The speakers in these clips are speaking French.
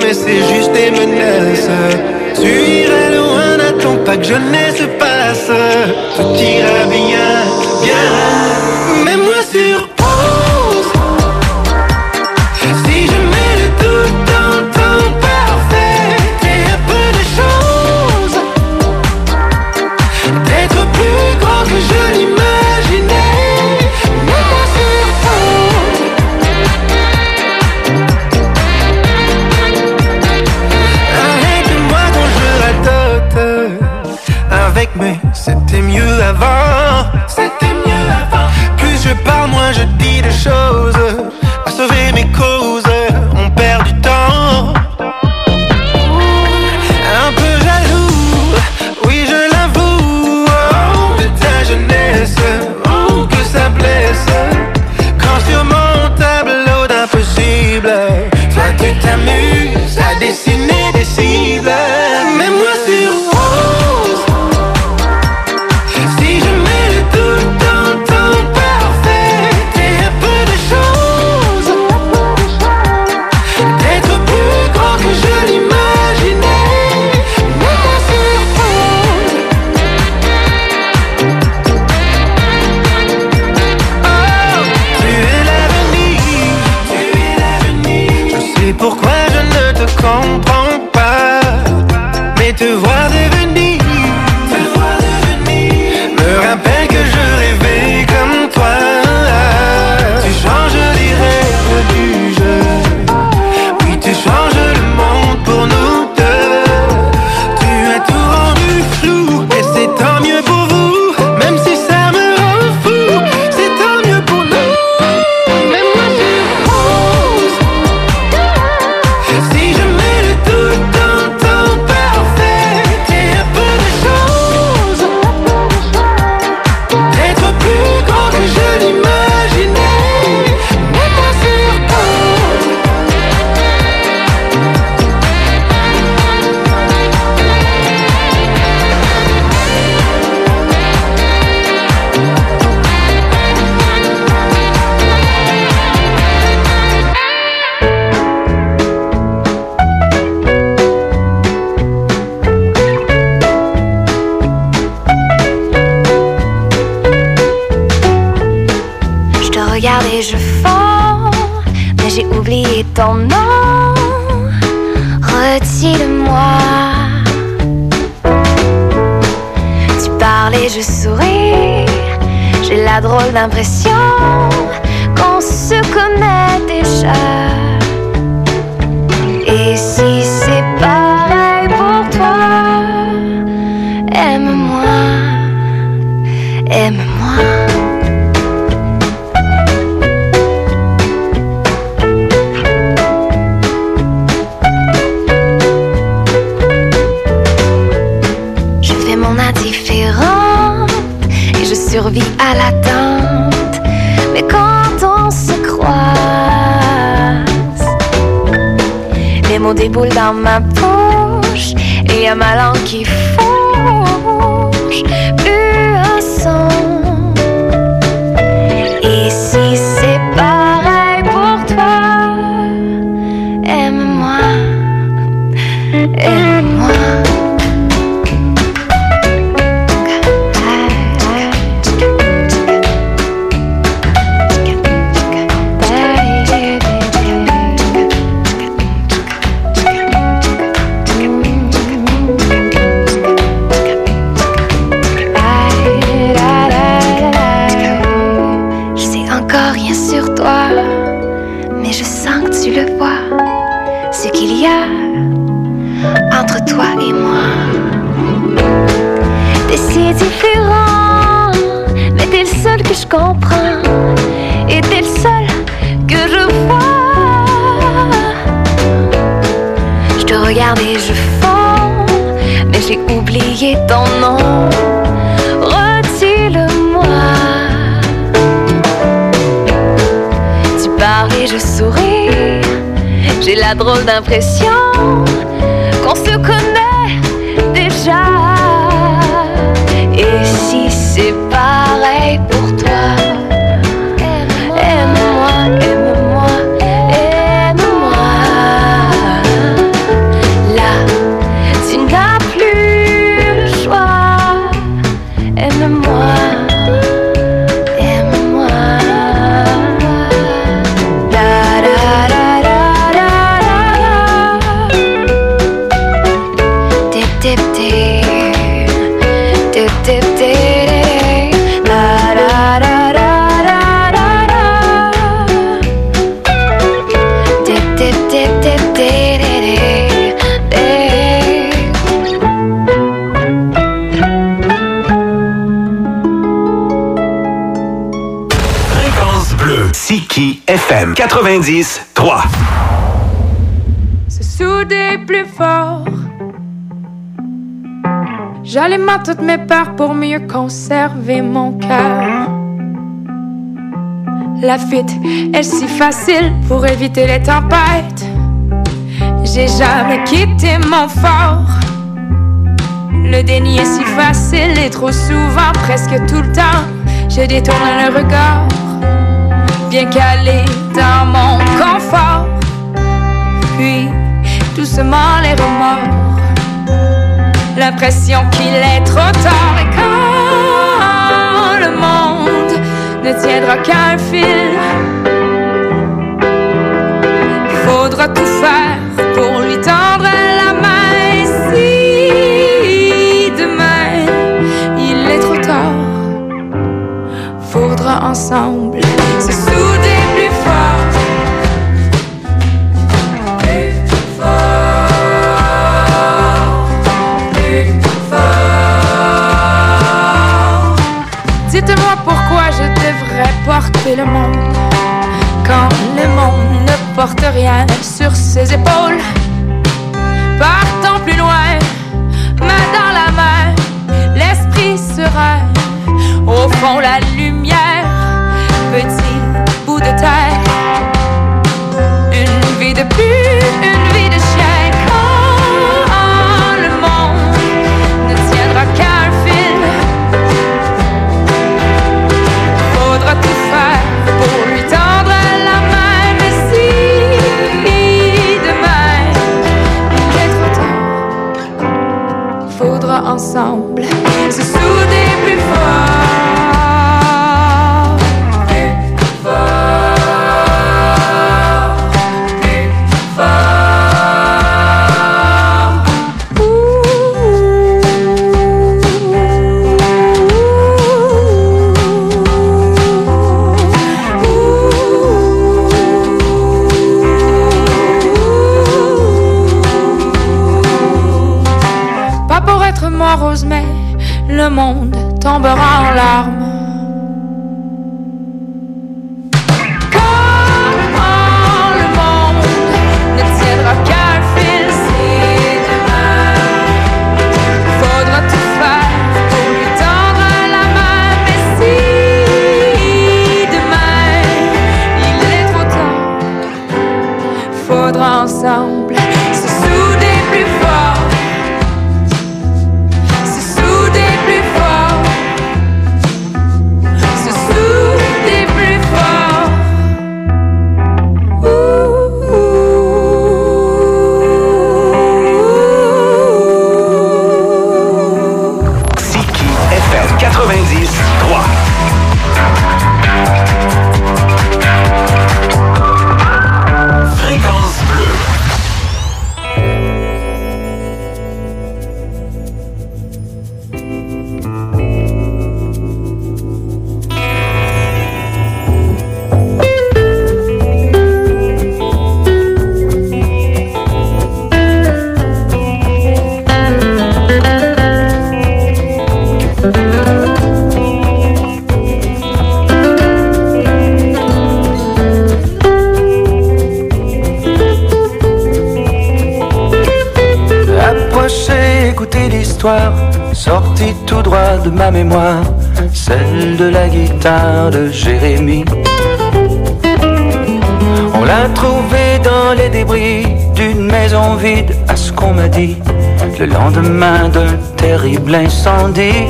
mais c'est juste des menaces. Tu iras loin, n'attends pas que jeunesse passe. Tout ira bien, bien. Mets-moi sur pause. Si je mets le tout en temps parfait, et un peu de choses, d'être plus grand que je l'imaginais. Mets-moi sur pause. Arrête-moi quand je radote avec mes c'était mieux avant. C'était mieux avant. Plus je parle, moins je dis de choses. À sauver mes causes, on perd du temps. Un peu jaloux, oui je l'avoue, de ta jeunesse, que ça blesse. Quand sur mon tableau d'impossible, toi tu t'amuses à dessiner des cibles. Mets-moi sur pause. Si je mets le tout en temps parfait, et un peu de choses, d'être plus grand que je l'imaginais. Mets-moi sur pause. Oh, tu es l'avenir, tu es l'avenir. Je sais pourquoi je ne te comprends pas, mais te voir devenir me rappelle que je rêvais comme toi. Tu changes les règles du jeu, oui tu changes le monde pour nous deux. Tu as tout rendu flou et c'est tant mieux pour vous. Même si ça me rend fou, c'est tant mieux pour nous. Mets-moi sur pause. Si je mets le tout en temps parfait, et un peu de choses, d'être plus grand que je l'imaginais. Mets-moi sur pause. Je te regarde et je fonds, mais j'ai oublié ton nom. Retire-moi. Tu parles et je souris. J'ai la drôle d'impression qu'on se connaît déjà. Et si c'est pareil pour toi, aime-moi, aime-moi. Je fais mon indifférente et je survis à l'attente. Mais quand on se croise, les mots déboulent dans ma bouche et y'a ma langue qui fourche. Plus un son. Et si c'est pareil pour toi, aime-moi, aime-moi. Je sais encore rien sur toi, mais je sens que tu le vois, ce qu'il y a entre toi et moi. T'es si différent, mais t'es le seul que je comprends, et t'es le seul que je vois. Je te regarde et je fonds, mais j'ai oublié ton nom. Retire-le-moi. Tu parles et je souris. J'ai la drôle d'impression qu'on se connaît déjà. Et si c'est pareil pour toi, aime-moi, aime-moi, aime-moi. FM 90.3. Se souder plus fort. J'alimente toutes mes peurs pour mieux conserver mon cœur. La fuite est si facile pour éviter les tempêtes. J'ai jamais quitté mon fort. Le déni est si facile et trop souvent, presque tout le temps, je détourne le regard. Bien calé dans mon confort. Puis, doucement les remords. L'impression qu'il est trop tard. Et quand le monde ne tiendra qu'à un fil, faudra tout faire pour lui tendre la main. Et si demain il est trop tard, faudra ensemble se souder plus fort. Plus fort, plus fort. Dites-moi pourquoi je devrais porter le monde quand le monde ne porte rien sur ses épaules. Partons plus loin, main dans la main, l'esprit serein. Au fond la lumière, petit bout de terre. Une vie de plus, une vie de chien. Quand le monde ne tiendra qu'à un fil, faudra tout faire pour lui tendre la main. Mais si demain il est trop tard, faudra ensemble se souder plus fort. Rose, mais le monde tombera en larmes. Quand le monde ne tiendra qu'à un fil, c'est demain. Faudra tout faire pour lui tendre la main. Mais si demain il est trop tard, faudra ensemble se souder plus fort. Sortie tout droit de ma mémoire, celle de la guitare de Jérémie. On l'a trouvée dans les débris d'une maison vide, à ce qu'on m'a dit, le lendemain d'un terrible incendie.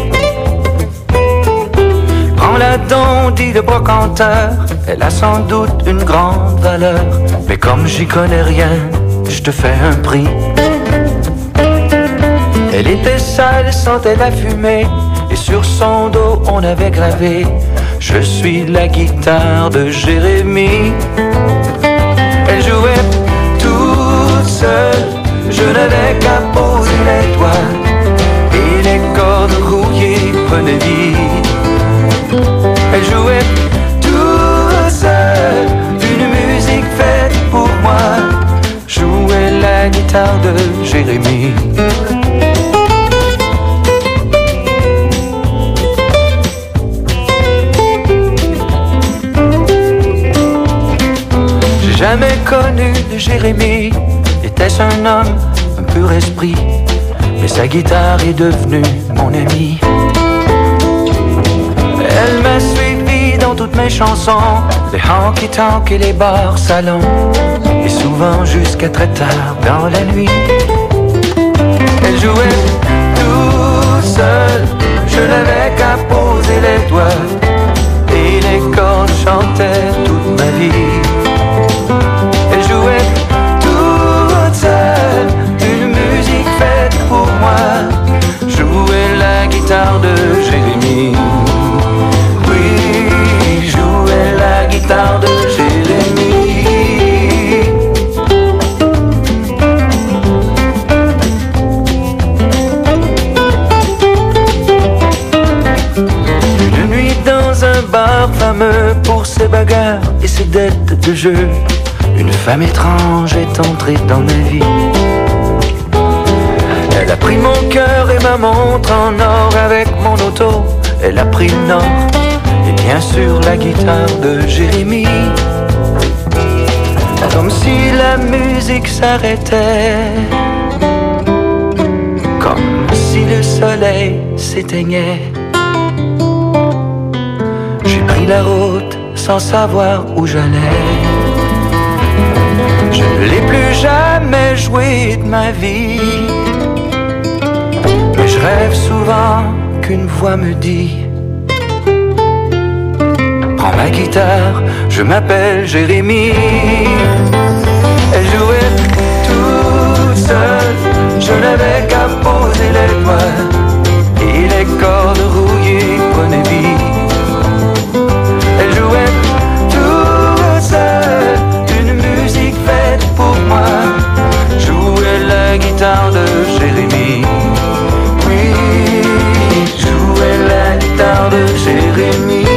Prends-la donc, dit le brocanteur, elle a sans doute une grande valeur. Mais comme j'y connais rien, je te fais un prix. Elle était sale, sentait la fumée, et sur son dos on avait gravé: je suis la guitare de Jérémie. Elle jouait toute seule, je n'avais qu'à poser les doigts, et les cordes rouillées prenaient vie. Elle jouait toute seule, une musique faite pour moi, jouait la guitare de Jérémie. Jérémie était-ce un homme, un pur esprit, mais sa guitare est devenue mon amie. Elle m'a suivi dans toutes mes chansons, les honky-tonk et les bars salons, et souvent jusqu'à très tard dans la nuit. Elle jouait tout seule, je n'avais qu'à poser les doigts, et les cordes chantaient toute ma vie. Elle jouait toute seule, une musique faite pour moi, jouait la guitare de Jérémie. Oui, jouait la guitare de Jérémie. Une nuit dans un bar fameux pour ses bagarres et ses dettes de jeu, une femme étrange est entrée dans ma vie. Elle a pris mon cœur et ma montre en or avec mon auto. Elle a pris le nord et bien sûr la guitare de Jérémie. Comme si la musique s'arrêtait, comme si le soleil s'éteignait. J'ai pris la route sans savoir où j'allais. Je ne l'ai plus jamais joué de ma vie, mais je rêve souvent qu'une voix me dit: prends ma guitare, je m'appelle Jérémie. Elle jouait toute seule, je n'avais qu'à poser les doigts, et les cordes rouillées prenaient vie. Elle jouait toute seule, une musique faite pour moi, jouait la guitare de Jérémie. Oui, jouait la guitare de Jérémie.